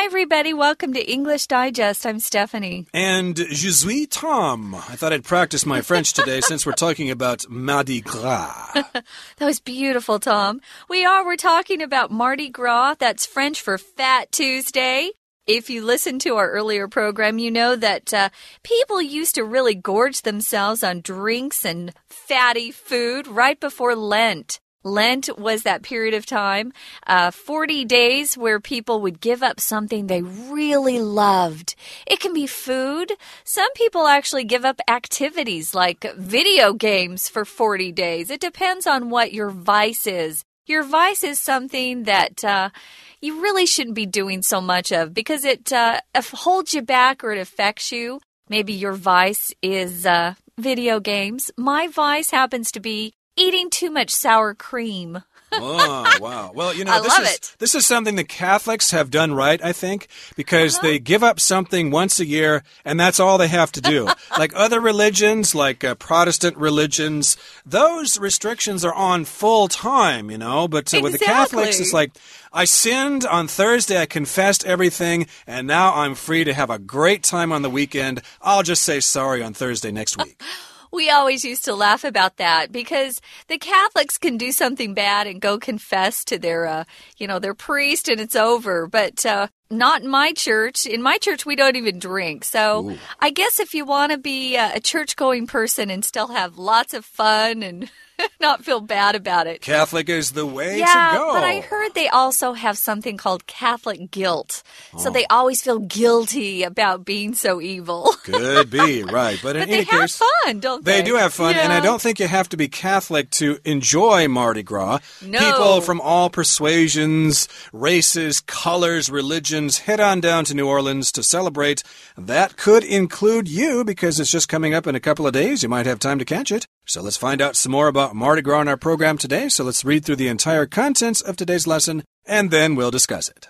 Hi, everybody. Welcome to English Digest. I'm Stephanie. And je suis Tom. I thought I'd practice my French today since we're talking about Mardi Gras. That was beautiful, Tom. We're talking about Mardi Gras. That's French for Fat Tuesday. If you listened to our earlier program, you know that people used to really gorge themselves on drinks and fatty food right before Lent. Lent was that period of time, 40 days where people would give up something they really loved. It can be food. Some people actually give up activities like video games for 40 days. It depends on what your vice is. Your vice is something that you really shouldn't be doing so much of because it holds you back or it affects you. Maybe your vice is video games. My vice happens to be eating too much sour cream. Oh, wow. Well, you know, I love it. This is something the Catholics have done right, I think, because they give up something once a year, and that's all they have to do. Like other religions, like Protestant religions, those restrictions are on full time, you know, but with the Catholics, it's like, I sinned on Thursday, I confessed everything, and now I'm free to have a great time on the weekend. I'll just say sorry on Thursday next week. We always used to laugh about that because the Catholics can do something bad and go confess to their priest and it's over. But not in my church. In my church, we don't even drink. So Ooh. I guess if you want to be a church-going person and still have lots of fun and not feel bad about it. Catholic is the way to go. Yeah, but I heard they also have something called Catholic guilt. So they always feel guilty about being so evil. Could be, right. But in any case, they have fun, don't they? They do have fun, and I don't think you have to be Catholic to enjoy Mardi Gras. No. People from all persuasions, races, colors, religions head on down to New Orleans to celebrate. That could include you because it's just coming up in a couple of days. You might have time to catch it. So let's find out some more about Mardi Gras in our program today. So let's read through the entire contents of today's lesson, and then we'll discuss it.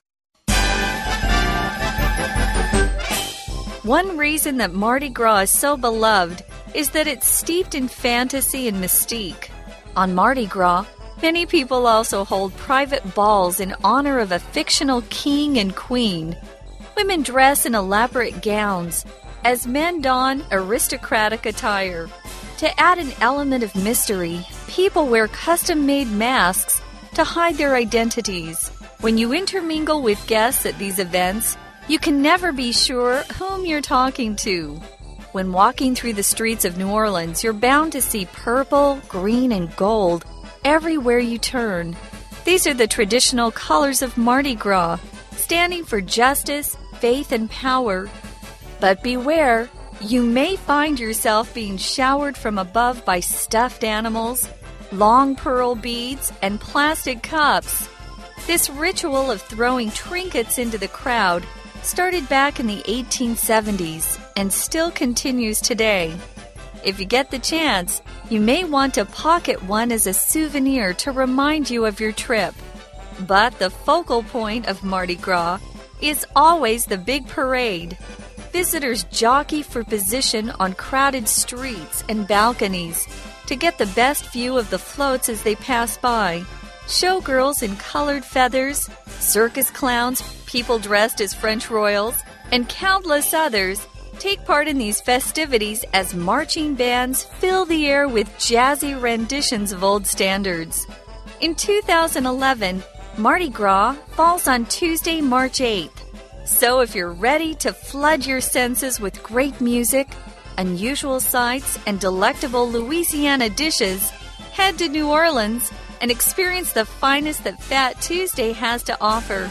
One reason that Mardi Gras is so beloved is that it's steeped in fantasy and mystique. On Mardi Gras, many people also hold private balls in honor of a fictional king and queen. Women dress in elaborate gowns, as men don aristocratic attire. To add an element of mystery, people wear custom-made masks to hide their identities. When you intermingle with guests at these events, you can never be sure whom you're talking to. When walking through the streets of New Orleans, you're bound to see purple, green, and gold everywhere you turn. These are the traditional colors of Mardi Gras, standing for justice, faith, and power. But beware, you may find yourself being showered from above by stuffed animals, long pearl beads, and plastic cups. This ritual of throwing trinkets into the crowd started back in the 1870s and still continues today. If you get the chance, you may want to pocket one as a souvenir to remind you of your trip. But the focal point of Mardi Gras is always the big parade. Visitors jockey for position on crowded streets and balconies to get the best view of the floats as they pass by. Showgirls in colored feathers, circus clowns, people dressed as French royals, and countless others take part in these festivities as marching bands fill the air with jazzy renditions of old standards. In 2011, Mardi Gras falls on Tuesday, March 8th. So if you're ready to flood your senses with great music, unusual sights, and delectable Louisiana dishes, head to New Orleans and experience the finest that Fat Tuesday has to offer.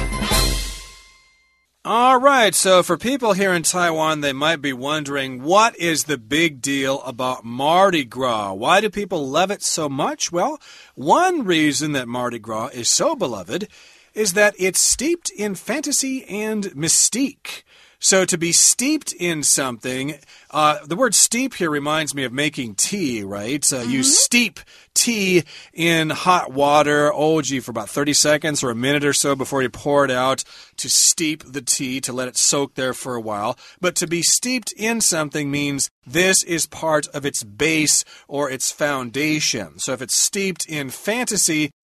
All right, so for people here in Taiwan, they might be wondering, what is the big deal about Mardi Gras? Why do people love it so much? Well, one reason that Mardi Gras is so beloved is that it's steeped in fantasy and mystique. So to be steeped in something, the word steep here reminds me of making tea, right? You steep tea in hot water, for about 30 seconds or a minute or so before you pour it out to steep the tea, to let it soak there for a while. But to be steeped in something means this is part of its base or its foundation. So if it's steeped in fantasy,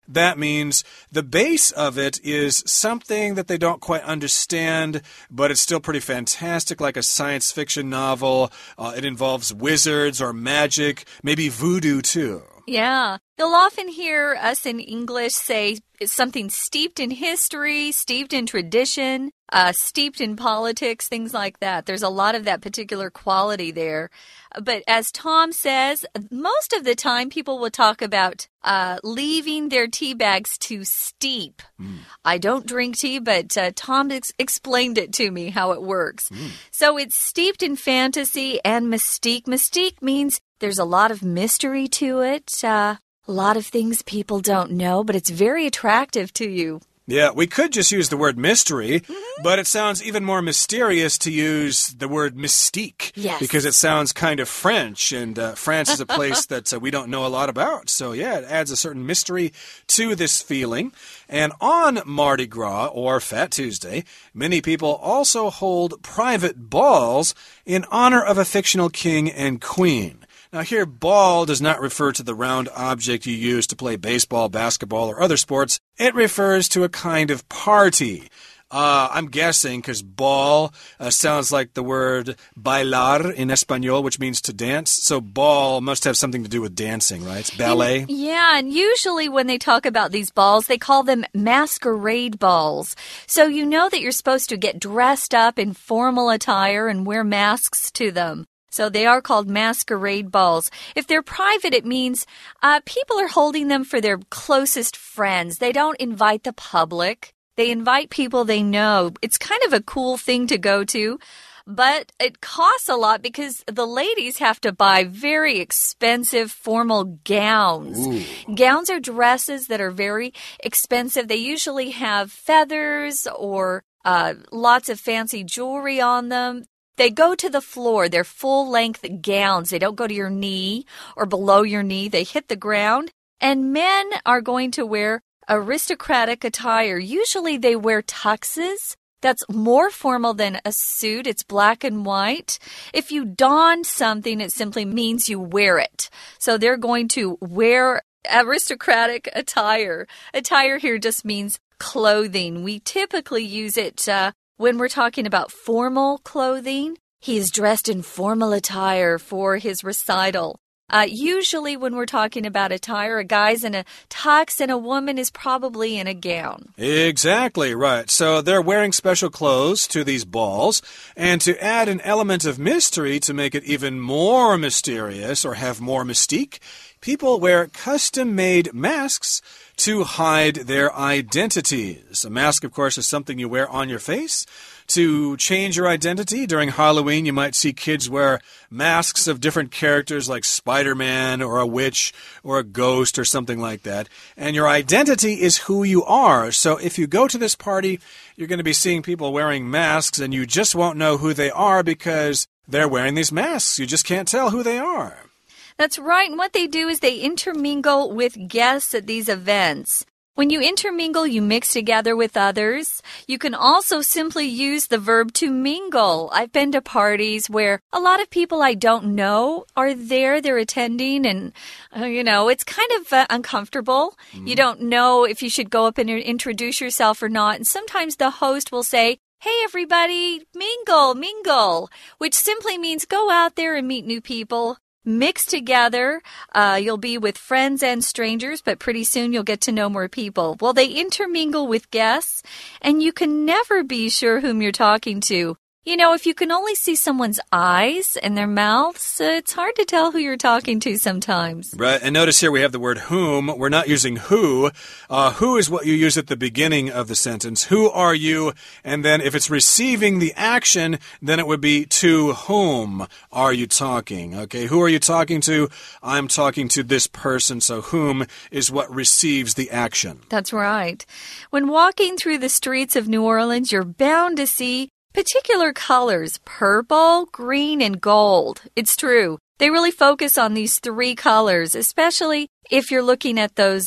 that means the base of it is something that they don't quite understand, but it's still pretty fantastic, like a science fiction novel. It involves wizards or magic, maybe voodoo too. Yeah. You'll often hear us in English say it's something steeped in history, steeped in tradition, steeped in politics, things like that. There's a lot of that particular quality there. But as Tom says, most of the time people will talk about leaving their tea bags to steep. I don't drink tea, but Tom explained it to me how it works. So it's steeped in fantasy and mystique. Mystique means there's a lot of mystery to it, a lot of things people don't know, but it's very attractive to you. Yeah, we could just use the word mystery, but it sounds even more mysterious to use the word mystique. Yes. Because it sounds kind of French, and France is a place that we don't know a lot about. So, yeah, it adds a certain mystery to this feeling. And on Mardi Gras, or Fat Tuesday, many people also hold private balls in honor of a fictional king and queen. Now here, ball does not refer to the round object you use to play baseball, basketball, or other sports. It refers to a kind of party. I'm guessing because ball sounds like the word bailar in Espanol, which means to dance. So ball must have something to do with dancing, right? It's ballet. And usually when they talk about these balls, they call them masquerade balls. So you know that you're supposed to get dressed up in formal attire and wear masks to them. So they are called masquerade balls. If they're private, it means people are holding them for their closest friends. They don't invite the public. They invite people they know. It's kind of a cool thing to go to, but it costs a lot because the ladies have to buy very expensive formal gowns. Gowns are dresses that are very expensive. They usually have feathers or lots of fancy jewelry on them. They go to the floor. They're full-length gowns. They don't go to your knee or below your knee. They hit the ground. And men are going to wear aristocratic attire. Usually they wear tuxes. That's more formal than a suit. It's black and white. If you don something, it simply means you wear it. So they're going to wear aristocratic attire. Attire here just means clothing. We typically use it when we're talking about formal clothing. He is dressed in formal attire for his recital. Usually when we're talking about attire, a guy's in a tux and a woman is probably in a gown. Exactly right. So they're wearing special clothes to these balls. And to add an element of mystery to make it even more mysterious or have more mystique, people wear custom-made masks to hide their identities. A mask, of course, is something you wear on your face to change your identity. During Halloween, you might see kids wear masks of different characters like Spider-Man or a witch or a ghost or something like that. And your identity is who you are. So if you go to this party, you're going to be seeing people wearing masks and you just won't know who they are because they're wearing these masks. You just can't tell who they are. That's right. And what they do is they intermingle with guests at these events. When you intermingle, you mix together with others. You can also simply use the verb to mingle. I've been to parties where a lot of people I don't know are there. They're attending and, it's kind of uncomfortable. You don't know if you should go up and introduce yourself or not. And sometimes the host will say, "Hey, everybody, mingle, mingle," which simply means go out there and meet new people. Mix together. You'll be with friends and strangers, but pretty soon you'll get to know more people. Well, they intermingle with guests, and you can never be sure whom you're talking to. You know, if you can only see someone's eyes and their mouths, it's hard to tell who you're talking to sometimes. Right, and notice here we have the word whom. We're not using who. Who is what you use at the beginning of the sentence. Who are you? And then if it's receiving the action, then it would be to whom are you talking? Okay, who are you talking to? I'm talking to this person, so whom is what receives the action. That's right. When walking through the streets of New Orleans, you're bound to see particular colors: purple, green, and gold. It's true. They really focus on these three colors, especially if you're looking at those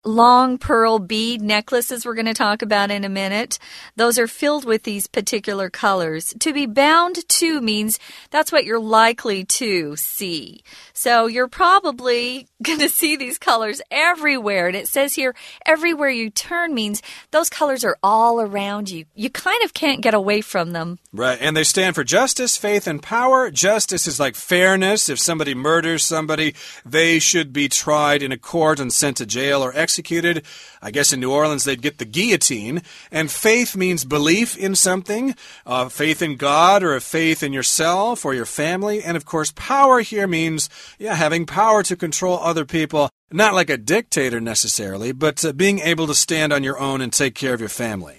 long pearl bead necklaces we're going to talk about in a minute. Those are filled with these particular colors. To be bound to means that's what you're likely to see. So you're probably going to see these colors everywhere. And it says here, everywhere you turn means those colors are all around you. You kind of can't get away from them. Right, and they stand for justice, faith, and power. Justice is like fairness. If somebody murders somebody, they should be tried in a court and sent to jail or executed. I guess in New Orleans they'd get the guillotine. And faith means belief in something, faith in God or a faith in yourself or your family. And of course, power here means, having power to control other people. Not like a dictator necessarily, but being able to stand on your own and take care of your family.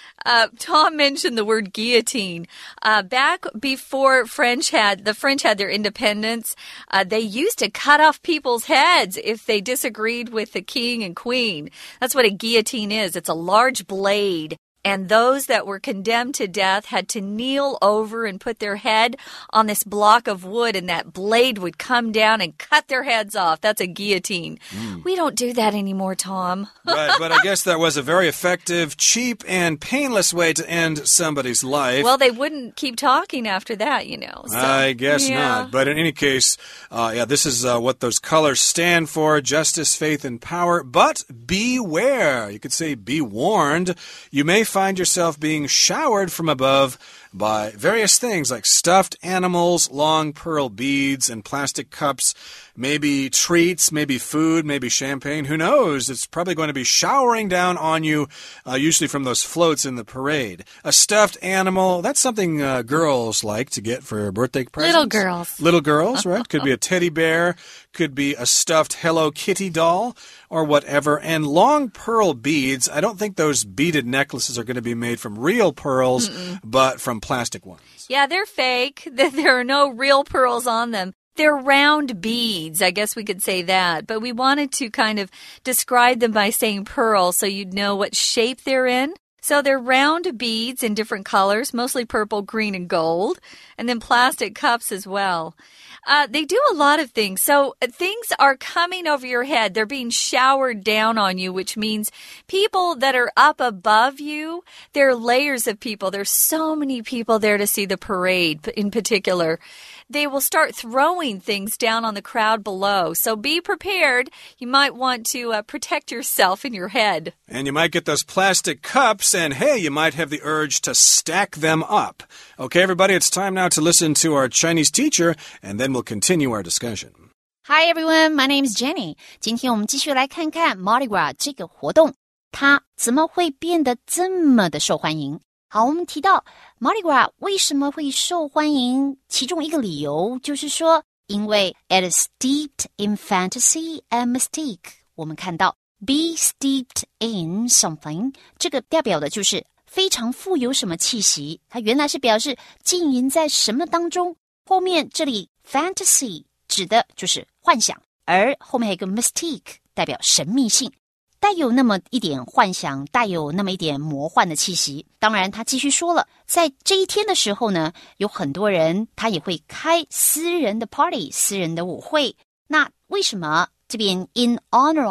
Tom mentioned the word guillotine. Back before the French had their independence, they used to cut off people's heads if they disagreed with the king and queen. That's what a guillotine is. It's a large blade. And those that were condemned to death had to kneel over and put their head on this block of wood, and that blade would come down and cut their heads off. That's a guillotine. We don't do that anymore, Tom. Right, but I guess that was a very effective, cheap, and painless way to end somebody's life. Well, they wouldn't keep talking after that, So, I guess not. But in any case, this is what those colors stand for, justice, faith, and power. But beware. You could say be warned. You may find yourself being showered from above by various things like stuffed animals, long pearl beads, and plastic cups, maybe treats, maybe food, maybe champagne. Who knows? It's probably going to be showering down on you, usually from those floats in the parade. A stuffed animal, that's something girls like to get for birthday presents. Little girls. Little girls, right? Could be a teddy bear, could be a stuffed Hello Kitty doll, or whatever. And long pearl beads, I don't think those beaded necklaces are going to be made from real pearls, but from plastic ones. Yeah, they're fake. There are no real pearls on them. They're round beads. I guess we could say that. But we wanted to kind of describe them by saying pearl so you'd know what shape they're in. So they're round beads in different colors, mostly purple, green, and gold, and then plastic cups as well. They do a lot of things. So things are coming over your head. They're being showered down on you, which means people that are up above you, there are layers of people. There's so many people there to see the parade in particular. They will start throwing things down on the crowd below. So be prepared. You might want to protect yourself in your head. And you might get those plastic cups, and hey, you might have the urge to stack them up. Okay, everybody, it's time now to listen to our Chinese teacher, and then we'll continue our discussion. Hi everyone, my name is Jenny. 今天我们继续来看看 Mardi Gras 这个活动，它怎么会变得这么的受欢迎？好，我们提到 Mardi Gras 为什么会受欢迎，其中一个理由就是说，因为 it is steeped in fantasy and mystique。我们看到 be steeped in something， 这个代表的就是非常富有什么气息，它原来是表示浸淫在什么当中，后面这里 fantasy 指的就是幻想，而后面还有一个 mystique 代表神秘性，带有那么一点幻想，带有那么一点魔幻的气息。当然他继续说了，在这一天的时候呢，有很多人他也会开私人的 party， 私人的舞会。那为什么这边 in honor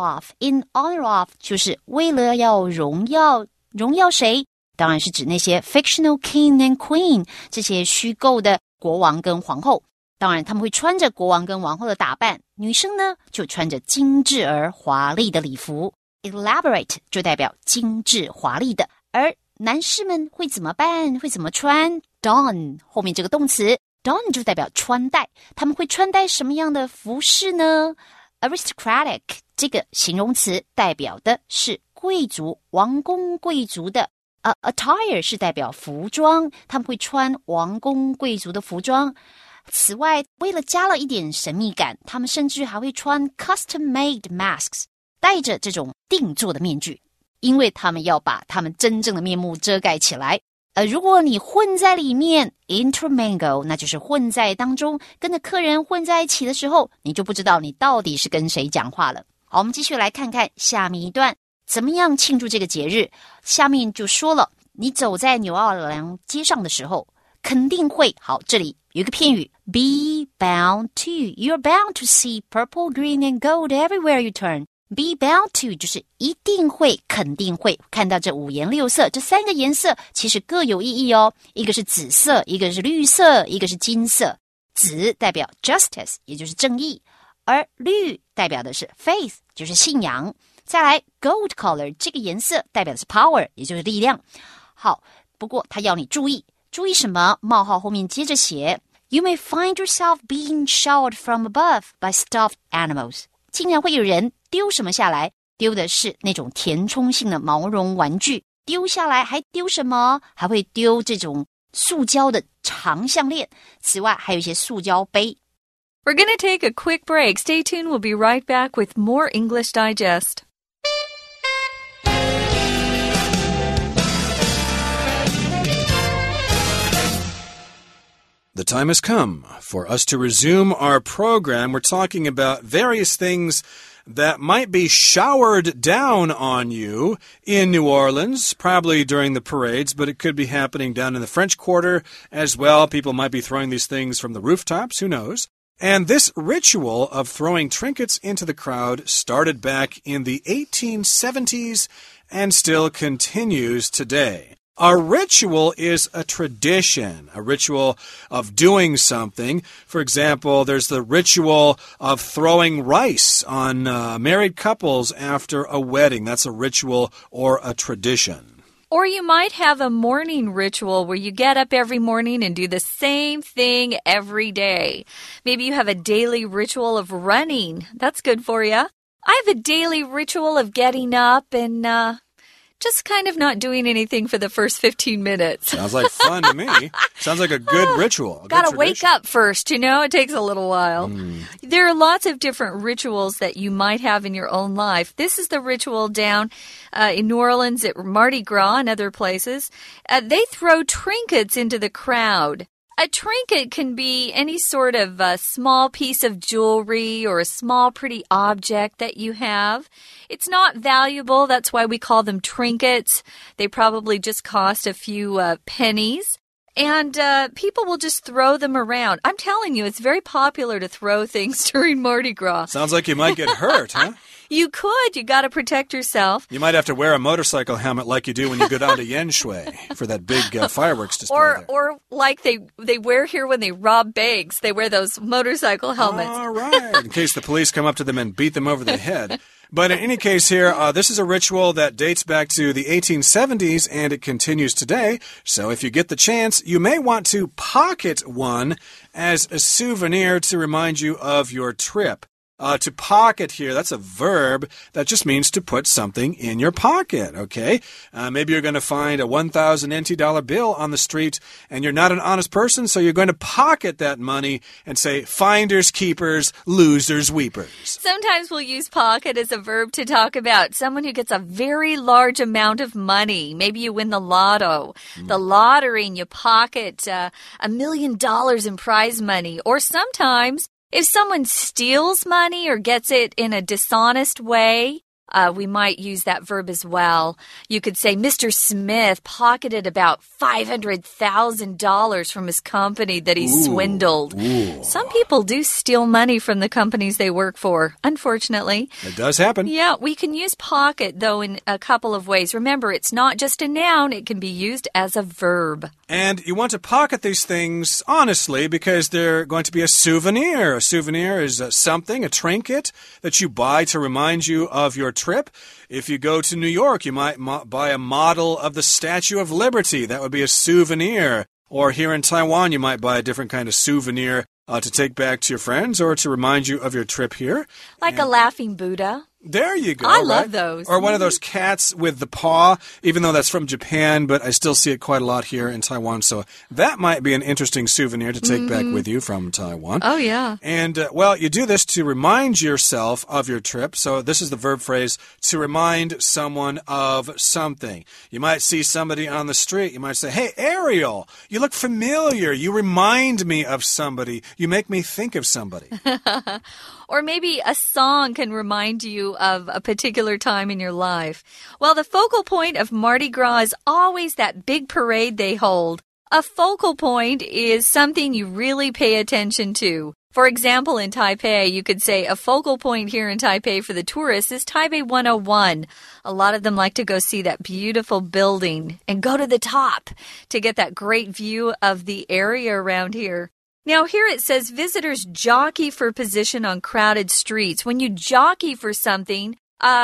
of 就是为了要荣耀谁？当然是指那些 fictional king and queen， 这些虚构的国王跟皇后。当然他们会穿着国王跟王后的打扮，女生呢就穿着精致而华丽的礼服， elaborate 就代表精致华丽的，而男士们会怎么办？会怎么穿？ don 后面这个动词 don 就代表穿戴，他们会穿戴什么样的服饰呢？ aristocratic 这个形容词代表的是贵族，王公贵族的attire 是代表服装，他们会穿王公贵族的服装。此外，为了加了一点神秘感，他们甚至还会穿 custom-made masks， 戴着这种定做的面具，因为他们要把他们真正的面目遮盖起来。如果你混在里面 intermingle， 那就是混在当中，跟着客人混在一起的时候，你就不知道你到底是跟谁讲话了。好，我们继续来看看下面一段怎么样庆祝这个节日。下面就说了，你走在纽奥良街上的时候，肯定会，好，这里有一个片语 be bound to， you're bound to see purple, green and gold everywhere you turn。 Be bound to 就是一定会肯定会看到这五颜六色，这三个颜色其实各有意义哦，一个是紫色，一个是绿色，一个是金色。紫代表 justice 也就是正义，而绿代表的是 faith 就是信仰。再来 gold color 这个颜色代表的是 power 也就是力量。好，不过他要你注意什么？冒号后面接着写 You may find yourself being showered from above by stuffed animals。竟然会有人丢什么下来？丢的是那种填充性的毛绒玩具。丢下来还丢什么？还会丢这种塑胶的长项链。此外，还有一些塑胶杯。 We're going to take a quick break. Stay tuned. We'll be right back with more English Digest. The time has come for us to resume our program. We're talking about various things that might be showered down on you in New Orleans, probably during the parades, but it could be happening down in the French Quarter as well. People might be throwing these things from the rooftops, who knows? And this ritual of throwing trinkets into the crowd started back in the 1870s and still continues today. A ritual is a tradition, a ritual of doing something. For example, there's the ritual of throwing rice on married couples after a wedding. That's a ritual or a tradition. Or you might have a morning ritual where you get up every morning and do the same thing every day. Maybe you have a daily ritual of running. That's good for you. I have a daily ritual of getting up and just kind of not doing anything for the first 15 minutes. Sounds like fun to me. Sounds like a good ritual. Gotta wake up first, you know? It takes a little while. There are lots of different rituals that you might have in your own life. This is the ritual down in New Orleans at Mardi Gras and other places. They throw trinkets into the crowd. A trinket can be any sort of small piece of jewelry or a small pretty object that you have. It's not valuable. That's why we call them trinkets. They probably just cost a few pennies. And people will just throw them around. I'm telling you, it's very popular to throw things during Mardi Gras. Sounds like you might get hurt, huh? You could. You got to protect yourself. You might have to wear a motorcycle helmet like you do when you go down to Yen Shui for that big fireworks display. Or like they wear here when they rob banks. They wear those motorcycle helmets. All right, in case the police come up to them and beat them over the head. But in any case here, this is a ritual that dates back to the 1870s and it continues today. So if you get the chance, you may want to pocket one as a souvenir to remind you of your trip. To pocket here, that's a verb that just means to put something in your pocket, okay? Maybe you're going to find a 1,000 NT dollar bill on the street and you're not an honest person, so you're going to pocket that money and say, finders, keepers, losers, weepers. Sometimes we'll use pocket as a verb to talk about someone who gets a very large amount of money. Maybe you win the lotto, the lottery, and you pocket $1 million in prize money. Or sometimes if someone steals money or gets it in a dishonest way, we might use that verb as well. You could say, Mr. Smith pocketed about $500,000 from his company that he swindled. Some people do steal money from the companies they work for, unfortunately. It does happen. Yeah, we can use pocket, though, in a couple of ways. Remember, it's not just a noun. It can be used as a verb. And you want to pocket these things honestly because they're going to be a souvenir. A souvenir is something, a trinket that you buy to remind you of your trip. If you go to New York, you might buy a model of the Statue of Liberty. That would be a souvenir. Or here in Taiwan, you might buy a different kind of souvenir to take back to your friends or to remind you of your trip here. Like a laughing Buddha. There you go. I love those. Or one of those cats with the paw, even though that's from Japan, but I still see it quite a lot here in Taiwan. So that might be an interesting souvenir to take back with you from Taiwan. Oh, yeah. And, well, you do this to remind yourself of your trip. So this is the verb phrase, to remind someone of something. You might see somebody on the street. You might say, hey, Ariel, you look familiar. You remind me of somebody. You make me think of somebody. Or maybe a song can remind you of a particular time in your life. Well, the focal point of Mardi Gras is always that big parade they hold. A focal point is something you really pay attention to. For example, in Taipei, you could say a focal point here in Taipei for the tourists is Taipei 101. A lot of them like to go see that beautiful building and go to the top to get that great view of the area around here. Now, here it says visitors jockey for position on crowded streets. When you jockey for something,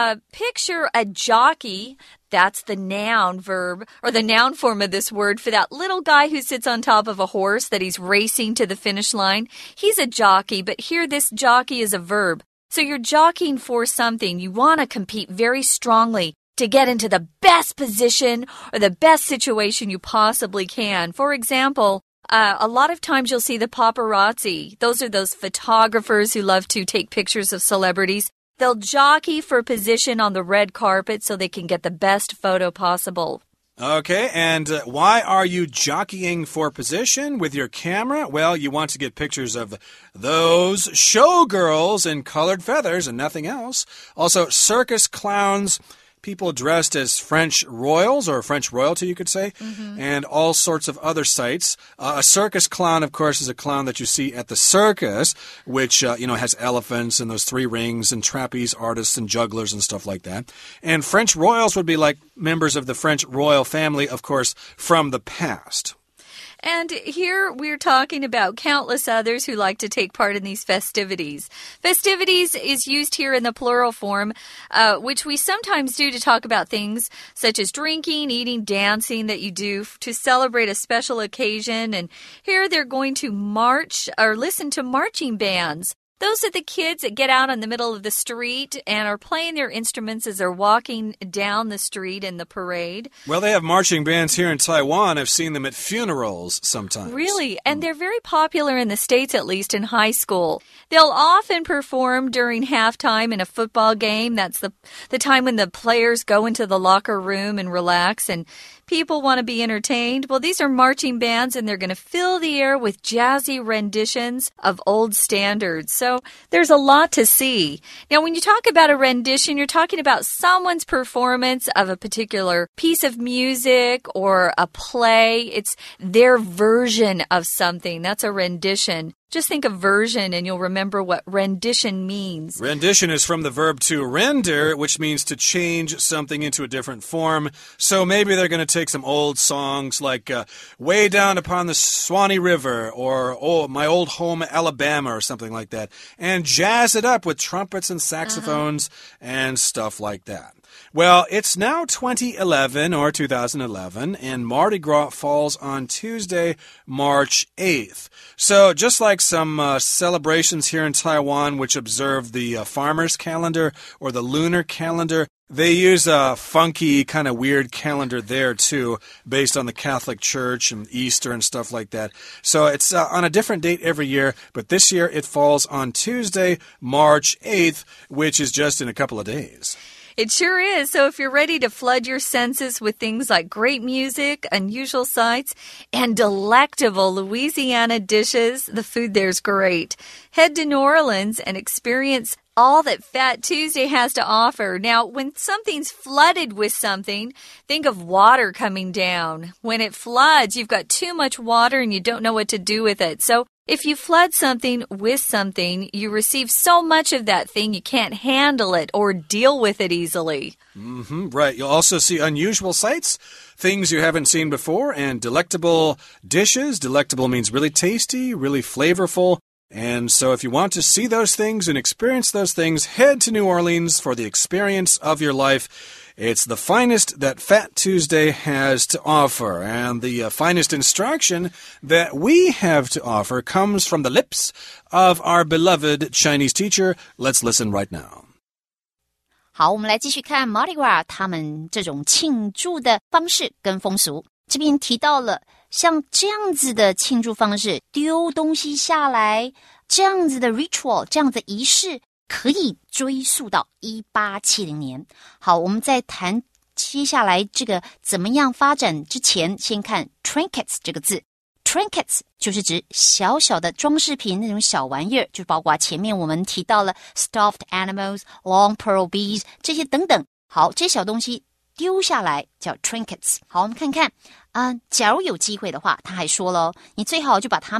picture a jockey. That's the noun verb, or the noun form of this word for that little guy who sits on top of a horse that he's racing to the finish line. He's a jockey, but here this jockey is a verb. So you're jockeying for something. You want to compete very strongly to get into the best position or the best situation you possibly can. For example, a lot of times you'll see the paparazzi. Those are those photographers who love to take pictures of celebrities. They'll jockey for position on the red carpet so they can get the best photo possible. Okay, and why are you jockeying for position with your camera? Well, you want to get pictures of those showgirls in colored feathers and nothing else. Also, circus clowns, people dressed as French royals, or French royalty, you could say, and all sorts of other sights. A circus clown, of course, is a clown that you see at the circus, which, has elephants and those 3 rings and trapeze artists and jugglers and stuff like that. And French royals would be like members of the French royal family, of course, from the past. And here we're talking about countless others who like to take part in these festivities. Festivities is used here in the plural form, which we sometimes do to talk about things such as drinking, eating, dancing that you do to celebrate a special occasion. And here they're going to march or listen to marching bands. Those are the kids that get out in the middle of the street and are playing their instruments as they're walking down the street in the parade. Well, they have marching bands here in Taiwan. I've seen them at funerals sometimes. Really? And they're very popular in the States, at least in high school. They'll often perform during halftime in a football game. That's the time when the players go into the locker room and relax and people want to be entertained. Well, these are marching bands, and they're going to fill the air with jazzy renditions of old standards. So there's a lot to see. Now, when you talk about a rendition, you're talking about someone's performance of a particular piece of music or a play. It's their version of something. That's a rendition. Just think of version and you'll remember what rendition means. Rendition is from the verb to render, which means to change something into a different form. So maybe they're going to take some old songs like Way Down Upon the Swanee River or My Old Home Alabama or something like that and jazz it up with trumpets and saxophones and stuff like that. Well, it's now 2011 or 2011, and Mardi Gras falls on Tuesday, March 8th. So just like some celebrations here in Taiwan, which observe the farmer's calendar or the lunar calendar, they use a funky, kind of weird calendar there, too, based on the Catholic Church and Easter and stuff like that. So it's on a different date every year, but this year it falls on Tuesday, March 8th, which is just in a couple of days. It sure is. So if you're ready to flood your senses with things like great music, unusual sights, and delectable Louisiana dishes, the food there's great. Head to New Orleans and experience all that Fat Tuesday has to offer. Now, when something's flooded with something, think of water coming down. When it floods, you've got too much water and you don't know what to do with it. So if you flood something with something, you receive so much of that thing you can't handle it or deal with it easily. Right. You'll also see unusual sights, things you haven't seen before, and delectable dishes. Delectable means really tasty, really flavorful. And so if you want to see those things and experience those things, head to New Orleans for the experience of your life. It's the finest that Fat Tuesday has to offer. And the finest instruction that we have to offer comes from the lips of our beloved Chinese teacher. Let's listen right now. 好，我们来继续看 Mardi Gras 他们这种庆祝的方式跟风俗。这边提到了像这样子的庆祝方式，丢东西下来，这样子的 ritual， 这样的仪式可以追溯到1870年。好，我们在谈接下来这个怎么样发展之前，先看 trinkets 这个字。Trinkets 就是指小小的装饰品，那种小玩意儿，就包括前面我们提到了 stuffed animals, long pearl beads 这些等等。好，这些小东西丢下来叫 trinkets。好，我们看看假如有机会的话，他还说了你最好就把它们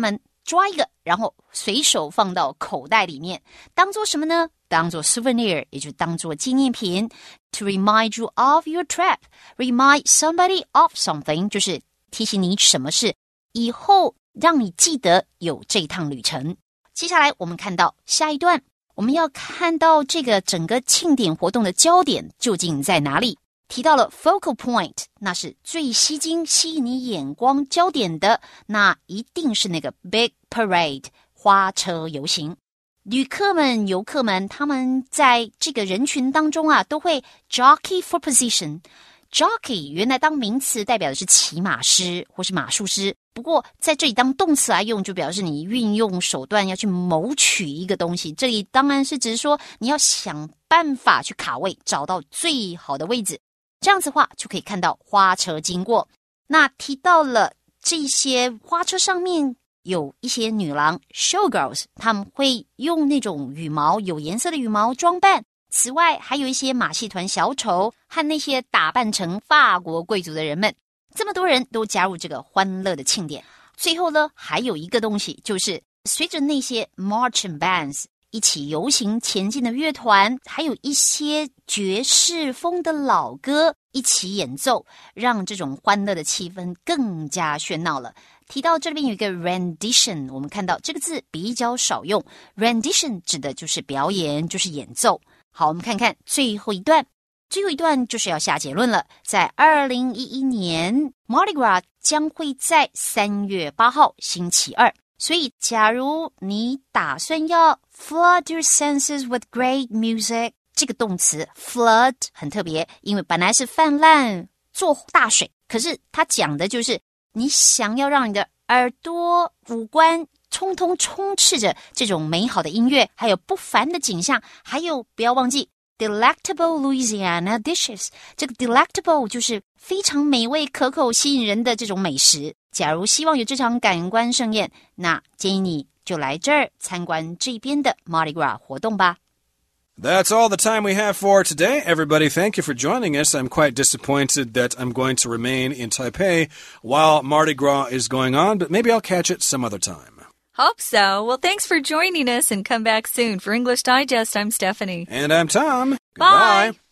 抓一个，然后随手放到口袋里面，当做什么呢？当做 souvenir， 也就当做纪念品。To remind you of your trip， remind somebody of something， 就是提醒你什么事，以后让你记得有这趟旅程。接下来我们看到下一段，我们要看到这个整个庆典活动的焦点究竟在哪里。提到了 focal point， 那是最吸睛吸引你眼光焦点的，那一定是那个 big parade 花车游行。旅客们游客们他们在这个人群当中啊，都会 jockey for position。 jockey 原来当名词代表的是骑马师或是马术师，不过在这里当动词来用，就表示你运用手段要去谋取一个东西，这里当然是指说你要想办法去卡位，找到最好的位置，这样子的话就可以看到花车经过。那提到了这些花车上面有一些女郎 showgirls， 她们会用那种羽毛有颜色的羽毛装扮，此外还有一些马戏团小丑和那些打扮成法国贵族的人们，这么多人都加入这个欢乐的庆典。最后呢，还有一个东西，就是随着那些 marching bands 一起游行前进的乐团，还有一些爵士风的老歌一起演奏，让这种欢乐的气氛更加喧闹了。提到这边有一个 rendition， 我们看到这个字比较少用， rendition 指的就是表演，就是演奏。好，我们看看最后一段，最后一段就是要下结论了。在2011年 Mardi Gras 将会在3月8号星期二，所以假如你打算要 flood your senses with great music， 这个动词 flood 很特别，因为本来是泛滥做大水，可是它讲的就是你想要让你的耳朵五官通通充斥着这种美好的音乐，还有不凡的景象，还有不要忘记 delectable Louisiana dishes， 这个 delectable 就是非常美味可口吸引人的这种美食。假如希望有这场感官盛宴，那建议你就来这儿参观这边的 Mardi Gras 活动吧。 That's all the time we have for today. Everybody, thank you for joining us. I'm quite disappointed that I'm going to remain in Taipei while Mardi Gras is going on, but maybe I'll catch it some other time. Hope so. Well, thanks for joining us and come back soon. For English Digest, I'm Stephanie. And I'm Tom. Bye. Goodbye.